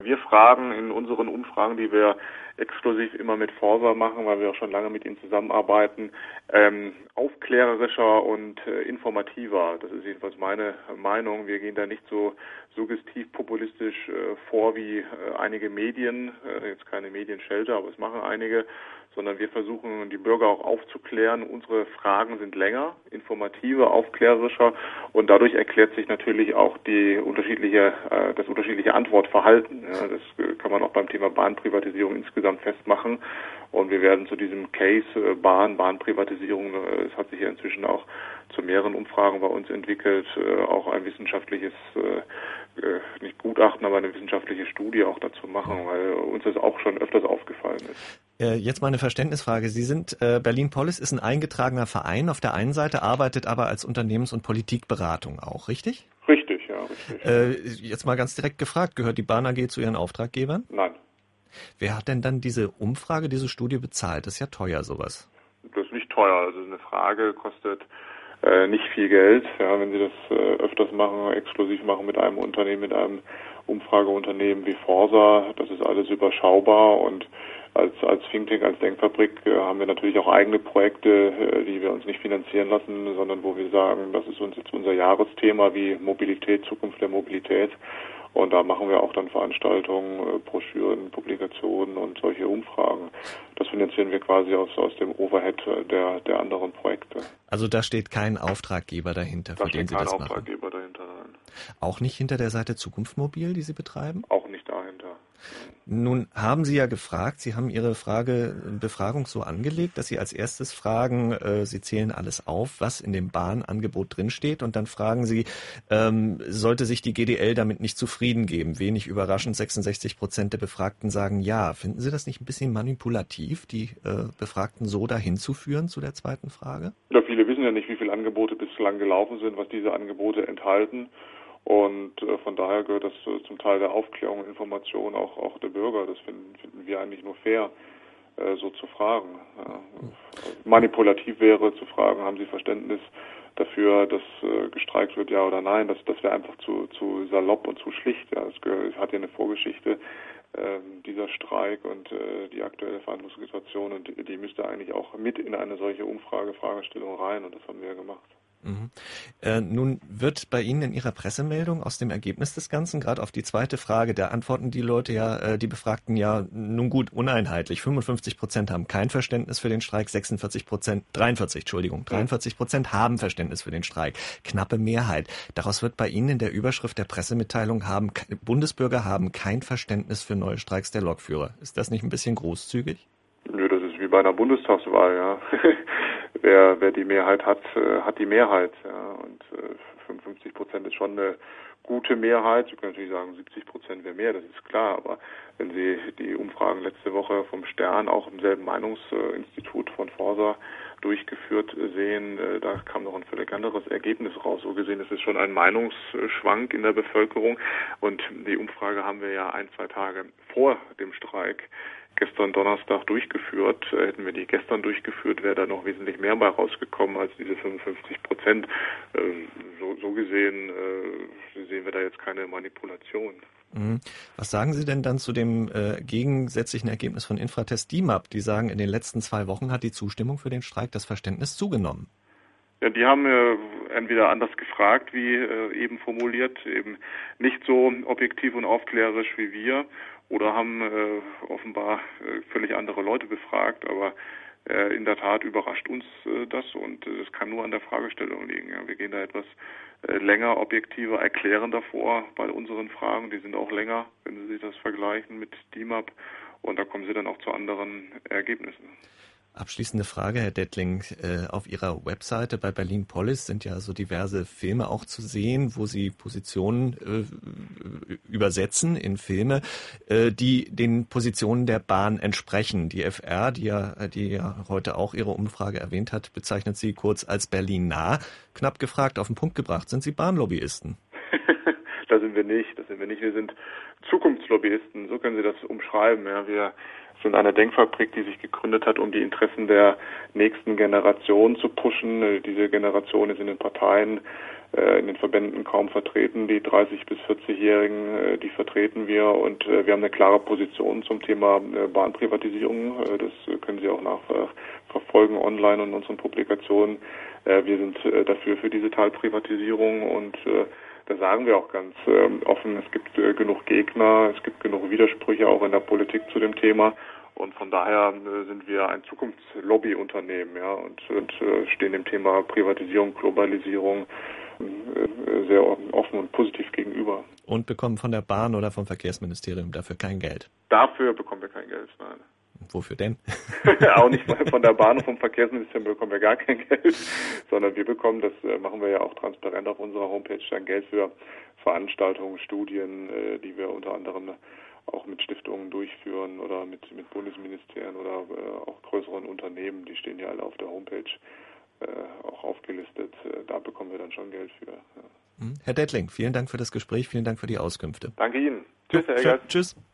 Wir fragen in unseren Umfragen, die wir exklusiv immer mit Forsa machen, weil wir auch schon lange mit ihnen zusammenarbeiten, aufklärerischer und informativer. Das ist jedenfalls meine Meinung. Wir gehen da nicht so suggestiv populistisch vor wie einige Medien, jetzt keine Medienschelte, aber es machen einige, sondern wir versuchen, die Bürger auch aufzuklären. Unsere Fragen sind länger, informativer, aufklärerischer und dadurch erklärt sich natürlich auch das unterschiedliche Antwortverhalten. Ja, das kann man auch beim Thema Bahnprivatisierung insgesamt festmachen. Und wir werden zu diesem Case Bahnprivatisierung, es hat sich ja inzwischen auch zu mehreren Umfragen bei uns entwickelt, auch ein wissenschaftliches, nicht Gutachten, aber eine wissenschaftliche Studie auch dazu machen, weil uns das auch schon öfters aufgefallen ist. Jetzt mal eine Verständnisfrage. Sie sind, Berlin Polis ist ein eingetragener Verein auf der einen Seite, arbeitet aber als Unternehmens- und Politikberatung auch, richtig? Richtig, ja, richtig. Jetzt mal ganz direkt gefragt, gehört die Bahn AG zu Ihren Auftraggebern? Nein. Wer hat denn dann diese Umfrage, diese Studie bezahlt? Das ist ja teuer, sowas. Das ist nicht teuer. Also eine Frage kostet nicht viel Geld. Ja, wenn Sie das öfters machen, exklusiv machen mit einem Unternehmen, mit einem Umfrageunternehmen wie Forsa, das ist alles überschaubar und als Think Tank, als Denkfabrik haben wir natürlich auch eigene Projekte, die wir uns nicht finanzieren lassen, sondern wo wir sagen, das ist uns jetzt unser Jahresthema wie Mobilität, Zukunft der Mobilität. Und da machen wir auch dann Veranstaltungen, Broschüren, Publikationen und solche Umfragen. Das finanzieren wir quasi aus dem Overhead der anderen Projekte. Also da steht kein Auftraggeber dahinter, für den Sie das machen? Da steht kein Auftraggeber dahinter, nein. Auch nicht hinter der Seite Zukunft Mobil, die Sie betreiben? Auch nicht dahinter. Nun haben Sie ja gefragt, Sie haben Ihre Befragung so angelegt, dass Sie als erstes fragen, Sie zählen alles auf, was in dem Bahnangebot drinsteht und dann fragen Sie, sollte sich die GDL damit nicht zufrieden geben? Wenig überraschend, 66% der Befragten sagen ja. Finden Sie das nicht ein bisschen manipulativ, die Befragten so dahin zu führen zu der zweiten Frage? Ja, viele wissen ja nicht, wie viele Angebote bislang gelaufen sind, was diese Angebote enthalten. Und von daher gehört das zum Teil der Aufklärung und Information auch der Bürger. Das finden wir eigentlich nur fair, so zu fragen. Ja. Manipulativ wäre zu fragen, haben Sie Verständnis dafür, dass gestreikt wird, ja oder nein. Das wäre einfach zu salopp und zu schlicht. Ja. Es hat ja eine Vorgeschichte, dieser Streik und die aktuelle Verhandlungssituation. Und die müsste eigentlich auch mit in eine solche Fragestellung rein. Und das haben wir ja gemacht. Mhm. Nun wird bei Ihnen in Ihrer Pressemeldung aus dem Ergebnis des Ganzen, gerade auf die zweite Frage, da antworten die Leute ja, die Befragten ja, nun gut, uneinheitlich. 55% haben kein Verständnis für den Streik, 43% haben Verständnis für den Streik. Knappe Mehrheit. Daraus wird bei Ihnen in der Überschrift der Pressemitteilung Bundesbürger haben kein Verständnis für neue Streiks der Lokführer. Ist das nicht ein bisschen großzügig? Nö, das ist wie bei einer Bundestagswahl, ja. Wer die Mehrheit hat, hat die Mehrheit. Ja. Und 55% ist schon eine gute Mehrheit. Sie können natürlich sagen, 70% wäre mehr, das ist klar. Aber wenn Sie die Umfragen letzte Woche vom Stern, auch im selben Meinungsinstitut von Forsa durchgeführt sehen, da kam noch ein völlig anderes Ergebnis raus. So gesehen ist es schon ein Meinungsschwank in der Bevölkerung. Und die Umfrage haben wir ja 1-2 Tage vor dem Streik gestern Donnerstag durchgeführt. Hätten wir die gestern durchgeführt, wäre da noch wesentlich mehr bei rausgekommen als diese 55%. So gesehen sehen wir da jetzt keine Manipulation. Was sagen Sie denn dann zu dem gegensätzlichen Ergebnis von Infratest DIMAP? Die sagen, in den letzten 2 Wochen hat die Zustimmung für den Streik, das Verständnis zugenommen. Ja, die haben entweder anders gefragt, wie eben formuliert, eben nicht so objektiv und aufklärerisch wie wir, oder haben offenbar völlig andere Leute befragt, aber in der Tat überrascht uns das und es kann nur an der Fragestellung liegen. Ja. Wir gehen da etwas länger, objektiver, erklärender vor bei unseren Fragen. Die sind auch länger, wenn Sie sich das vergleichen mit DIMAP, und da kommen Sie dann auch zu anderen Ergebnissen. Abschließende Frage, Herr Dettling. Auf Ihrer Webseite bei Berlin Polis sind ja so diverse Filme auch zu sehen, wo Sie Positionen übersetzen in Filme, die den Positionen der Bahn entsprechen. Die FR, die ja heute auch ihre Umfrage erwähnt hat, bezeichnet Sie kurz als Berlin nah. Knapp gefragt, auf den Punkt gebracht, sind Sie Bahnlobbyisten? Da sind wir nicht. Wir sind Zukunftslobbyisten. So können Sie das umschreiben. Ja, wir sind eine Denkfabrik, die sich gegründet hat, um die Interessen der nächsten Generation zu pushen. Diese Generation ist in den Parteien, in den Verbänden kaum vertreten. Die 30- bis 40-Jährigen, die vertreten wir. Und wir haben eine klare Position zum Thema Bahnprivatisierung. Das können Sie auch nachverfolgen online und in unseren Publikationen. Wir sind dafür für diese Teilprivatisierung und da sagen wir auch ganz offen, es gibt genug Gegner, es gibt genug Widersprüche auch in der Politik zu dem Thema und von daher sind wir ein Zukunftslobbyunternehmen, ja, und stehen dem Thema Privatisierung, Globalisierung sehr offen und positiv gegenüber. Und bekommen von der Bahn oder vom Verkehrsministerium dafür kein Geld? Dafür bekommen wir kein Geld, nein. Wofür denn? Auch nicht von der Bahn und vom Verkehrsministerium bekommen wir gar kein Geld, sondern wir bekommen, das machen wir ja auch transparent auf unserer Homepage, dann Geld für Veranstaltungen, Studien, die wir unter anderem auch mit Stiftungen durchführen oder mit Bundesministerien oder auch größeren Unternehmen, die stehen ja alle auf der Homepage auch aufgelistet. Da bekommen wir dann schon Geld für. Ja. Herr Dettling, vielen Dank für das Gespräch, vielen Dank für die Auskünfte. Danke Ihnen. Tschüss, Herr Eggers. Tschüss.